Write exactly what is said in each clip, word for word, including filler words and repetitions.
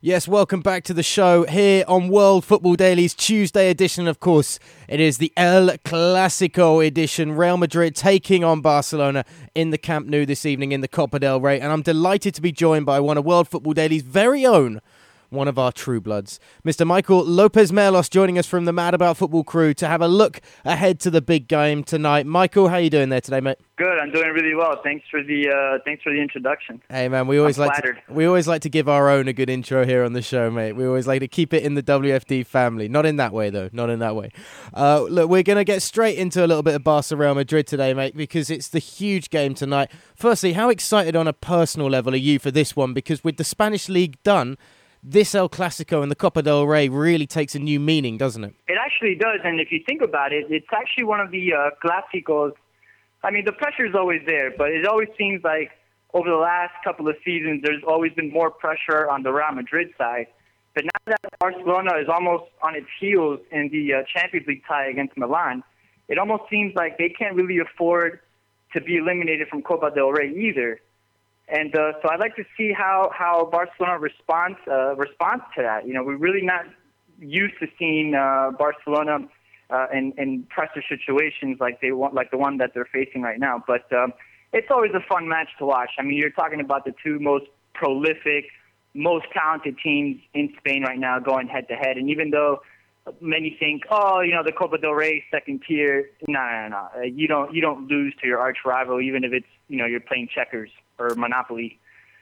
Yes, welcome back to the show here on World Football Daily's Tuesday edition. Of course, it is the El Clasico edition. Real Madrid taking on Barcelona in the Camp Nou this evening in the Copa del Rey. And I'm delighted to be joined by one of World Football Daily's very own, one of our true bloods, Mister Michael Lopez Merlos, joining us from the Mad About Football crew to have a look ahead to the big game tonight. Michael, how you doing there today, mate? Good, I'm doing really well. Thanks for the uh, thanks for the introduction. Hey man, we always I'm like flattered. to, we always like to give our own a good intro here on the show, mate. We always like to keep it in the W F D family. Not in that way though, not in that way. Uh, look, we're gonna get straight into a little bit of Barca Real Madrid today, mate, because it's the huge game tonight. Firstly, how excited on a personal level are you for this one? Because with the Spanish league done, this El Clasico and the Copa del Rey really takes a new meaning, doesn't it? It actually does, and if you think about it, it's actually one of the uh, clásicos. I mean, the pressure is always there, but it always seems like over the last couple of seasons, there's always been more pressure on the Real Madrid side. But now that Barcelona is almost on its heels in the uh, Champions League tie against Milan, it almost seems like they can't really afford to be eliminated from Copa del Rey either. And uh, so I'd like to see how, how Barcelona responds uh, responds to that. You know, we're really not used to seeing uh, Barcelona uh, in, in pressure situations like they want, like the one that they're facing right now. But um, it's always a fun match to watch. I mean, you're talking about the two most prolific, most talented teams in Spain right now going head to head. And even though many think, oh, you know, the Copa del Rey second tier, no, no, no, you don't you don't lose to your arch rival, even if it's, you know, you're playing checkers or Monopoly.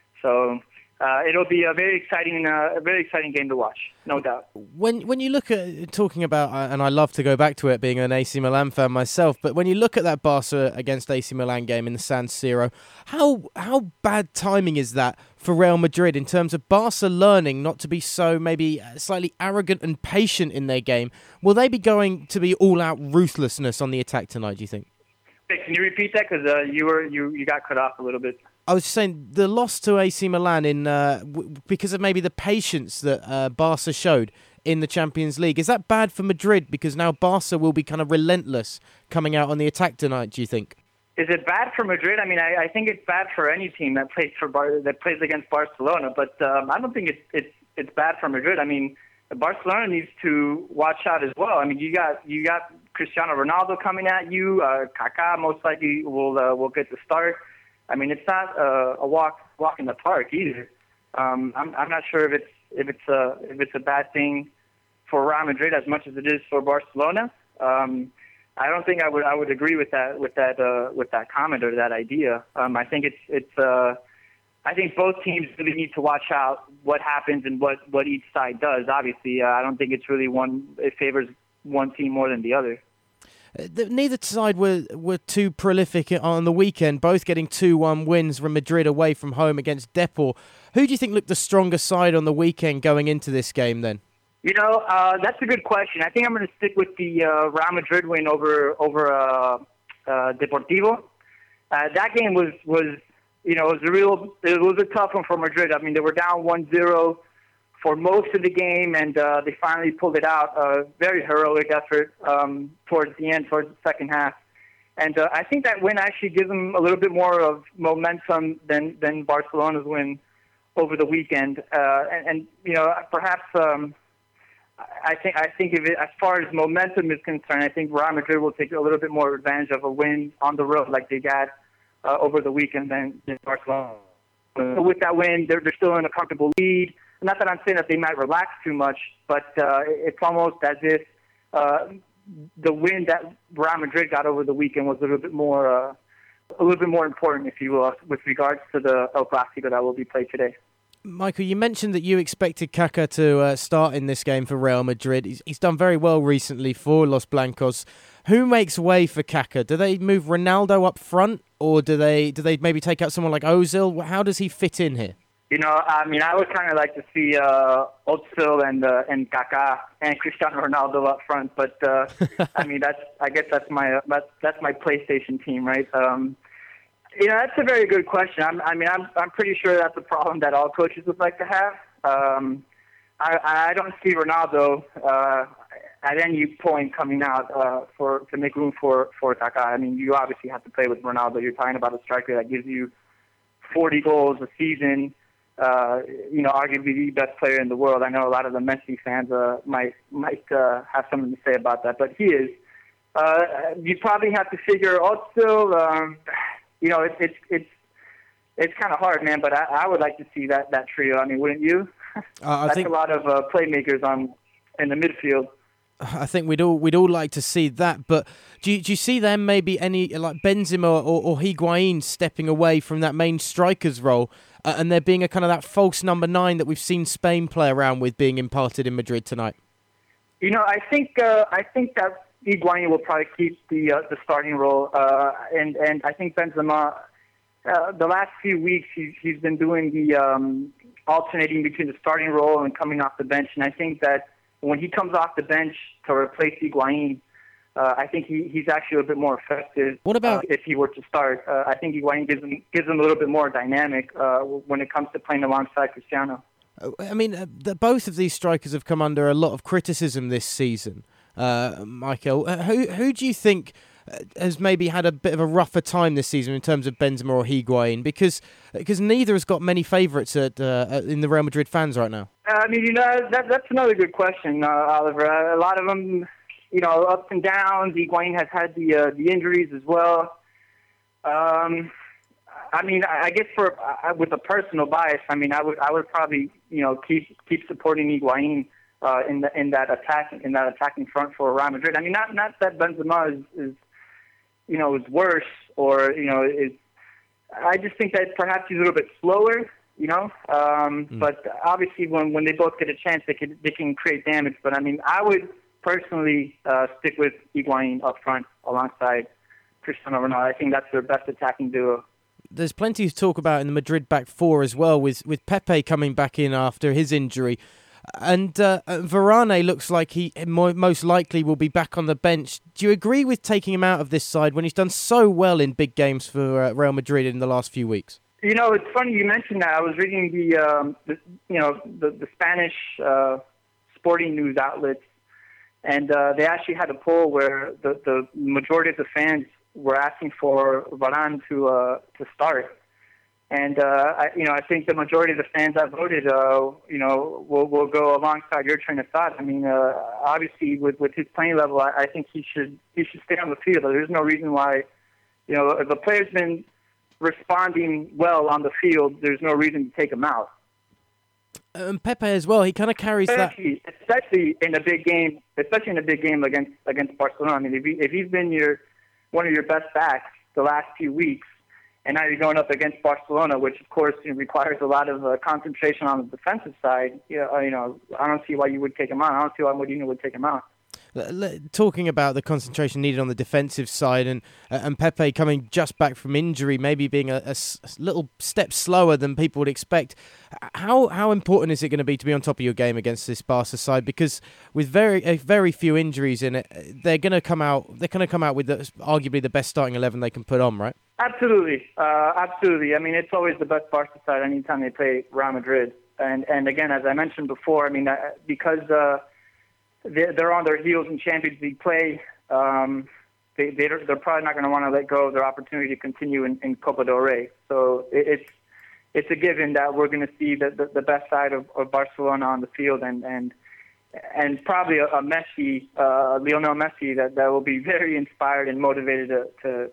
So uh, it'll be a very exciting, uh, a very exciting game to watch, no doubt. When when you look at talking about, uh, and I love to go back to it, being an A C Milan fan myself, but when you look at that Barca against A C Milan game in the San Siro, how how bad timing is that for Real Madrid in terms of Barca learning not to be so maybe slightly arrogant and patient in their game? Will they be going to be all-out ruthlessness on the attack tonight, do you think? Hey, can you repeat that? Because uh, you were you, you got cut off a little bit. I was saying the loss to A C Milan in uh, w- because of maybe the patience that uh, Barca showed in the Champions League. Is that bad for Madrid because now Barca will be kind of relentless coming out on the attack tonight, do you think? Is it bad for Madrid? I mean, I, I think it's bad for any team that plays for Bar- that plays against Barcelona, but um, I don't think it's it's it's bad for Madrid. I mean, Barcelona needs to watch out as well. I mean, you got you got Cristiano Ronaldo coming at you. Uh, Kaká most likely will uh, will get the start. I mean, it's not uh, a walk walk in the park either. Um, I'm I'm not sure if it's if it's a if it's a bad thing for Real Madrid as much as it is for Barcelona. Um, I don't think I would I would agree with that with that uh, with that comment or that idea. Um, I think it's it's uh, I think both teams really need to watch out what happens and what, what each side does. Obviously, uh, I don't think it's really one it favors one team more than the other. Neither side were, were too prolific on the weekend, both getting two one wins from Madrid away from home against Depor. Who do you think looked the stronger side on the weekend going into this game then? You know, uh, that's a good question. I think I'm going to stick with the uh, Real Madrid win over over uh, uh, Deportivo. Uh, that game was, was, you know, it was a real, it was a tough one for Madrid. I mean, they were down one zero for most of the game, and uh, they finally pulled it out. A very heroic effort um, towards the end, towards the second half. And uh, I think that win actually gives them a little bit more of momentum than, than Barcelona's win over the weekend. Uh, and, and, you know, perhaps um, I think I think if it, as far as momentum is concerned, I think Real Madrid will take a little bit more advantage of a win on the road like they got uh, over the weekend than, than Barcelona. So with that win, they're, they're still in a comfortable lead. Not that I'm saying that they might relax too much, but uh, it's almost as if uh, the win that Real Madrid got over the weekend was a little bit more, uh, a little bit more important, if you will, with regards to the El Clasico that will be played today. Michael, you mentioned that you expected Kaká to uh, start in this game for Real Madrid. He's, he's done very well recently for Los Blancos. Who makes way for Kaká? Do they move Ronaldo up front, or do they do they maybe take out someone like Ozil? How does he fit in here? You know, I mean, I would kind of like to see uh, Ozil and uh, and Kaká and Cristiano Ronaldo up front, but uh, I mean, that's I guess that's my that's that's my PlayStation team, right? Um, you know, that's a very good question. I'm, I mean, I'm I'm pretty sure that's a problem that all coaches would like to have. Um, I I don't see Ronaldo uh, at any point coming out uh, for to make room for for Kaká. I mean, you obviously have to play with Ronaldo. You're talking about a striker that gives you forty goals a season. uh, you know, arguably the best player in the world. I know a lot of the Messi fans uh, might might uh, have something to say about that, but he is. Uh, you probably have to figure also, um, you know, it's it's it's it's kind of hard, man. But I, I would like to see that, that trio. I mean, wouldn't you? Uh, I That's think a lot of uh, playmakers on in the midfield. I think we'd all we'd all like to see that, but do you, do you see them maybe any like Benzema or, or Higuain stepping away from that main striker's role, uh, and there being a kind of that false number nine that we've seen Spain play around with being imparted in Madrid tonight? You know, I think uh, I think that Higuain will probably keep the uh, the starting role, uh, and and I think Benzema. Uh, the last few weeks, he's he's been doing the um, alternating between the starting role and coming off the bench, and I think that when he comes off the bench to replace Higuain, uh, I think he, he's actually a little bit more effective. What about uh, if he were to start? Uh, I think Higuain gives him gives him a little bit more dynamic uh, when it comes to playing alongside Cristiano. I mean, uh, the, both of these strikers have come under a lot of criticism this season. Uh, Michael, uh, who who do you think has maybe had a bit of a rougher time this season in terms of Benzema or Higuain? Because because neither has got many favourites at, uh, in the Real Madrid fans right now. I mean, you know, that, that's another good question, uh, Oliver. Uh, a lot of them, you know, ups and downs. Higuain has had the uh, the injuries as well. Um, I mean, I guess for uh, with a personal bias, I mean, I would I would probably you know keep keep supporting Higuain uh, in the in that attack in that attacking front for Real Madrid. I mean, not not that Benzema is, is you know is worse or you know is. I just think that perhaps he's a little bit slower. You know, um, mm. but obviously when, when they both get a chance, they can they can create damage. But I mean, I would personally uh, stick with Higuain up front alongside Cristiano Ronaldo. I think that's their best attacking duo. There's plenty to talk about in the Madrid back four as well, with with Pepe coming back in after his injury, and uh, Varane looks like he most likely will be back on the bench. Do you agree with taking him out of this side when he's done so well in big games for uh, Real Madrid in the last few weeks? You know, it's funny you mentioned that. I was reading the, um, the you know, the, the Spanish uh, sporting news outlets, and uh, they actually had a poll where the, the majority of the fans were asking for Varane to uh, to start. And uh, I, you know, I think the majority of the fans that voted, uh, you know, will will go alongside your train of thought. I mean, uh, obviously, with, with his playing level, I, I think he should he should stay on the field. There's no reason why, you know, the player's been responding well on the field, there's no reason to take him out. And um, Pepe as well, he kind of carries especially, that. Especially in a big game, especially in a big game against against Barcelona. I mean, if, he, if he's been your one of your best backs the last few weeks, and now you're going up against Barcelona, which of course you know, requires a lot of uh, concentration on the defensive side. You know, you know, I don't see why you would take him out. I don't see why Mourinho would take him out. Talking about the concentration needed on the defensive side and uh, and Pepe coming just back from injury, maybe being a, a, s- a little step slower than people would expect. How how important is it going to be to be on top of your game against this Barca side? Because with very uh, very few injuries in it, they're going to come out. They're going to come out with the, arguably the best starting eleven they can put on, right? Absolutely, uh, absolutely. I mean, it's always the best Barca side anytime they play Real Madrid. And and again, as I mentioned before, I mean uh, because. Uh, They're on their heels in Champions League play. Um, they, they're, they're probably not going to want to let go of their opportunity to continue in, in Copa del Rey. So it, it's it's a given that we're going to see the, the, the best side of, of Barcelona on the field, and and and probably a, a Messi, uh, Lionel Messi, that, that will be very inspired and motivated to, to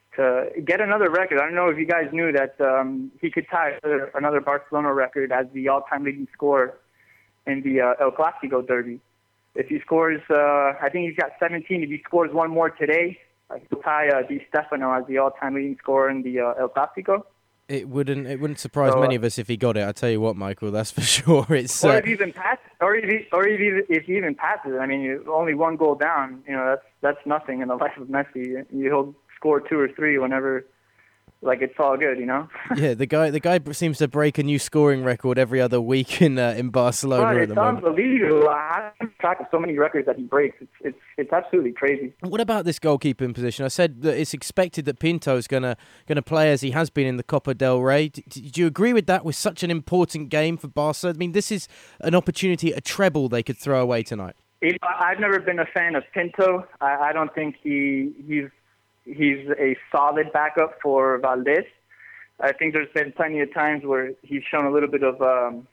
to get another record. I don't know if you guys knew that um, he could tie another, another Barcelona record as the all-time leading scorer in the uh, El Clásico derby. If he scores, uh, I think he's got seventeen. If he scores one more today, he'll tie uh, Di Stefano as the all-time leading scorer in the uh, El Clásico. It wouldn't. It wouldn't surprise so, many of us if he got it. I tell you what, Michael, that's for sure. It's or uh, if he even passes, or if he, or if he, if he even passes. I mean, you, only one goal down. You know, that's that's nothing in the life of Messi. He'll score two or three whenever. Like it's all good, you know. Yeah, the guy the guy seems to break a new scoring record every other week in uh, in Barcelona but at it's the moment. Unbelievable! I keep track of so many records that he breaks. It's it's it's absolutely crazy. What about this goalkeeping position? I said that it's expected that Pinto is gonna gonna play as he has been in the Copa del Rey. Do, do you agree with that? With such an important game for Barca, I mean, this is an opportunity, a treble they could throw away tonight. You know, I've never been a fan of Pinto. I, I don't think he he's he's a solid backup for Valdés. I think there's been plenty of times where he's shown a little bit of, um,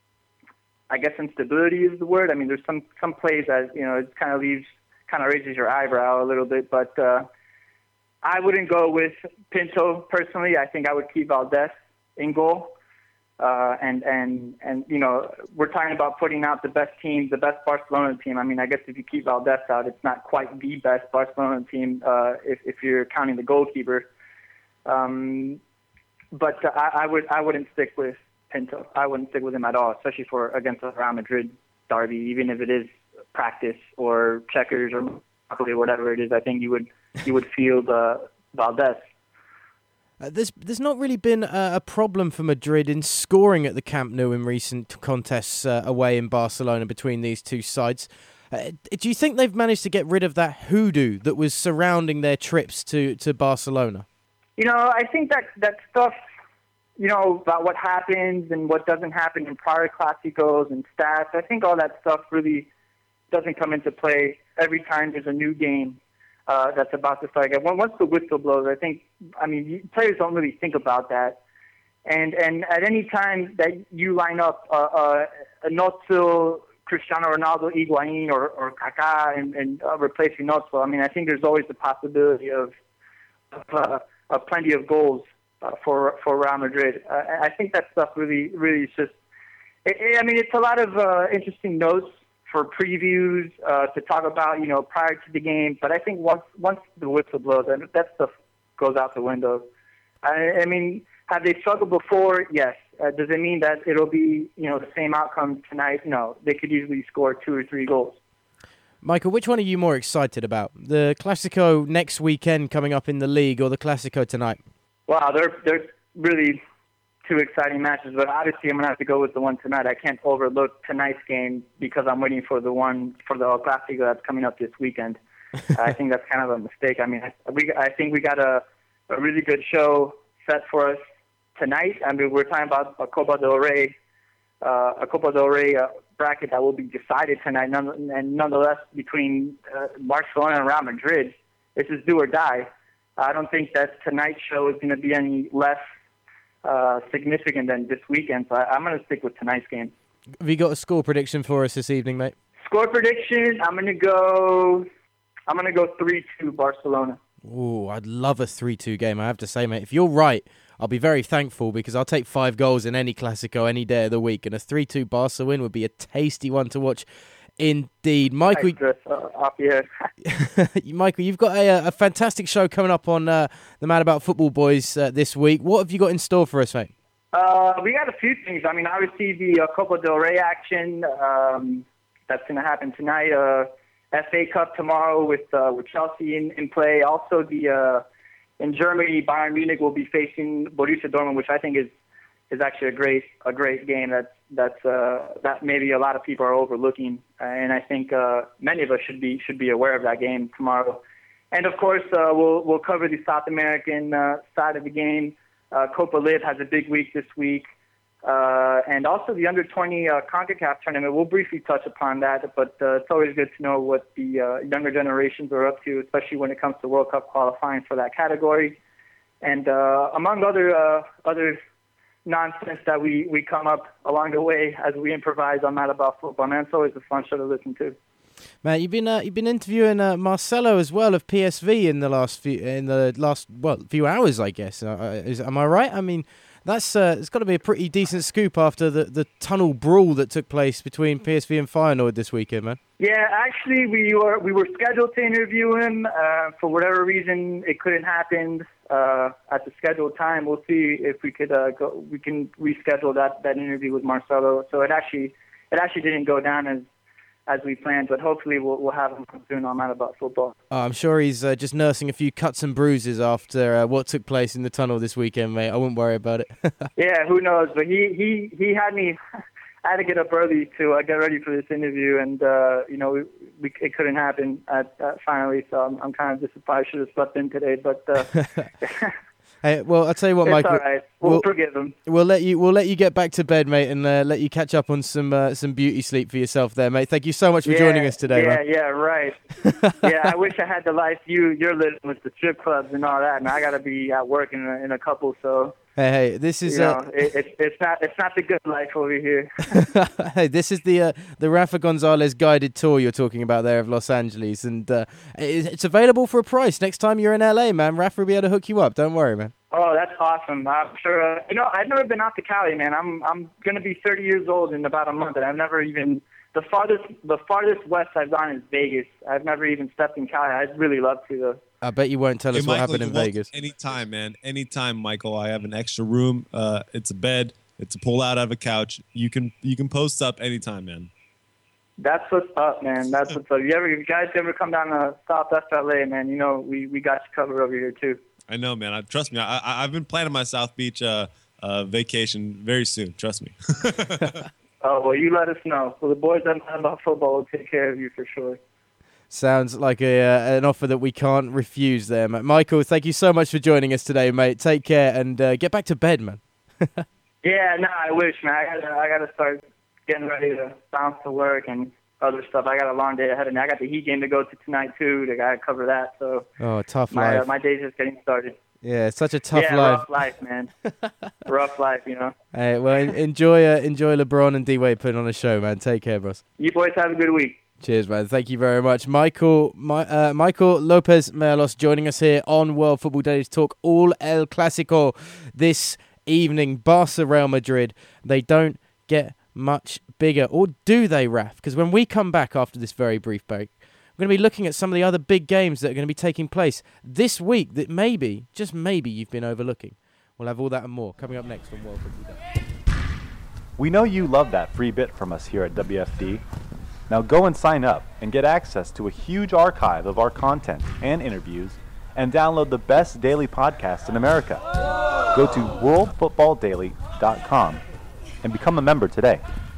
I guess, instability is the word. I mean, there's some some plays that you know it kind of leaves, kind of raises your eyebrow a little bit. But uh, I wouldn't go with Pinto personally. I think I would keep Valdez in goal. Uh, and, and, and, you know, we're talking about putting out the best team, the best Barcelona team. I mean, I guess if you keep Valdez out, it's not quite the best Barcelona team uh, if, if you're counting the goalkeeper. Um, but uh, I, I, would, I wouldn't stick with Pinto. I wouldn't stick with him at all, especially for against the Real Madrid derby, even if it is practice or checkers or whatever it is. I think you would, you would field uh, Valdez. Uh, there's there's not really been a, a problem for Madrid in scoring at the Camp Nou in recent contests uh, away in Barcelona between these two sides. Uh, do you think they've managed to get rid of that hoodoo that was surrounding their trips to, to Barcelona? You know, I think that, that stuff, you know, about what happens and what doesn't happen in prior Clásicos and stats, I think all that stuff really doesn't come into play every time there's a new game. Uh, that's about to start. Once the whistle blows, I think, I mean, players don't really think about that. And and at any time that you line up uh, uh, Nozil, Cristiano Ronaldo, Higuaín, or, or Kaká and, and uh, replacing Nozil, I mean, I think there's always the possibility of, of, uh, of plenty of goals uh, for for Real Madrid. Uh, I think that stuff really, really is just, it, it, I mean, it's a lot of uh, interesting notes for previews, uh, to talk about, you know, prior to the game. But I think once once the whistle blows, that stuff goes out the window. I, I mean, have they struggled before? Yes. Uh, does it mean that it'll be, you know, the same outcome tonight? No. They could easily score two or three goals. Michael, which one are you more excited about? The Clásico next weekend coming up in the league or the Clásico tonight? Wow, they're, they're really two exciting matches, but obviously I'm going to have to go with the one tonight. I can't overlook tonight's game because I'm waiting for the one for the El Clásico that's coming up this weekend. I think that's kind of a mistake. I mean, I, we, I think we got a, a really good show set for us tonight. I mean, we're talking about a Copa del Rey, uh, a Copa del Rey uh, bracket that will be decided tonight, none, and nonetheless between uh, Barcelona and Real Madrid, this is do or die. I don't think that tonight's show is going to be any less Uh, significant than this weekend, so I, I'm going to stick with tonight's game. Have you got a score prediction for us this evening, mate? Score prediction, I'm going to go I'm going to go three two Barcelona. Ooh, I'd love a three two game, I have to say, mate. If you're right, I'll be very thankful because I'll take five goals in any Clásico any day of the week, and a three two Barca win would be a tasty one to watch indeed. Michael, uh, off here. Michael, you've got a, a fantastic show coming up on uh, the Mad About Football Boys uh, this week. What have you got in store for us, mate? Uh, we got a few things. I mean, obviously the uh, Copa del Rey action um, that's going to happen tonight. Uh, F A Cup tomorrow with uh, with Chelsea in, in play. Also, the uh, in Germany, Bayern Munich will be facing Borussia Dortmund, which I think is is actually a great a great game. That's that's uh, that maybe a lot of people are overlooking, uh, and I think uh, many of us should be should be aware of that game tomorrow. And of course, uh, we'll we'll cover the South American uh, side of the game. Uh, Copa Live has a big week this week, uh, and also the under twenty uh, CONCACAF tournament. We'll briefly touch upon that, but uh, it's always good to know what the uh, younger generations are up to, especially when it comes to World Cup qualifying for that category. And uh, among other uh, other nonsense that we, we come up along the way as we improvise on Mad About Football, man, it's always a fun show to listen to. Man, you've been uh, you've been interviewing uh, Marcelo as well of P S V in the last few in the last well few hours, I guess. Uh, is, am I right? I mean, that's uh, it's got to be a pretty decent scoop after the, the tunnel brawl that took place between P S V and Feyenoord this weekend, man. Yeah, actually, we were we were scheduled to interview him. Uh, for whatever reason, it couldn't happen uh, at the scheduled time. We'll see if we could uh, go. We can reschedule that, that interview with Marcelo. So it actually it actually didn't go down as. as we planned, but hopefully we'll, we'll have him soon on Mad About Football. Oh, I'm sure he's uh, just nursing a few cuts and bruises after uh, what took place in the tunnel this weekend, mate. I wouldn't worry about it. Yeah, who knows? But he, he, he had me... I had to get up early to uh, get ready for this interview, and, uh, you know, we, we, it couldn't happen at, uh, finally, so I'm, I'm kind of disappointed. I should have slept in today, but... Uh, Hey, well, I'll tell you what, it's Michael. All right. We'll, we'll forgive him. We'll let you. We'll let you get back to bed, mate, and uh, let you catch up on some uh, some beauty sleep for yourself, there, mate. Thank you so much for yeah, joining us today, yeah, man. Yeah, yeah, right. Yeah, I wish I had the life you you're living with the strip clubs and all that, and I got to be at work in a, in a couple. So Hey, hey, this is you uh, know, it, it, it's not it's not the good life over here. hey, this is the uh, the Rafa Gonzalez guided tour you're talking about there of Los Angeles, and uh, it, it's available for a price. Next time you're in L A, man, Rafa will be able to hook you up. Don't worry, man. Oh, that's awesome. I'm sure. Uh, you know, I've never been out to Cali, man. I'm I'm gonna be thirty years old in about a month, and I've never even the farthest the farthest west I've gone is Vegas. I've never even stepped in Cali. I'd really love to though. I bet you won't tell us Hey, what Michael, happened in you're welcome Vegas. Anytime, man. Anytime, Michael. I have an extra room. Uh, it's a bed. It's a pull out of a couch. You can you can post up anytime, man. That's what's up, man. That's what's up. You ever, if you guys ever come down to Southwest L A, man, you know we, we got you covered over here too. I know, man. I, trust me. I, I I've been planning my South Beach uh, uh, vacation very soon. Trust me. Oh well, you let us know. Well, the boys that know about football will take care of you for sure. Sounds like a uh, an offer that we can't refuse there, mate. Michael, thank you so much for joining us today, mate. Take care and uh, get back to bed, man. Yeah, no, I wish, man. I gotta, I gotta start getting ready to bounce to work and other stuff. I got a long day ahead of me. I got the Heat game to go to tonight too. I gotta cover that. So Oh, tough my life. uh, my day's just getting started. Yeah, it's such a tough yeah, life. rough life, man. Rough life, you know. Hey, well, en- enjoy uh, enjoy LeBron and D-Wade putting on a show, man. Take care, bros. You boys have a good week. Cheers, man. Thank you very much. Michael my, uh, Michael Lopez Melos joining us here on World Football Daily to talk all El Clasico this evening. Barca Real Madrid. They don't get much bigger. Or do they, Raf? Because when we come back after this very brief break, we're going to be looking at some of the other big games that are going to be taking place this week that maybe, just maybe, you've been overlooking. We'll have all that and more coming up next on World Football Daily. We know you love that free bit from us here at W F D. Now go and sign up and get access to a huge archive of our content and interviews and download the best daily podcast in America. Go to world football daily dot com and become a member today.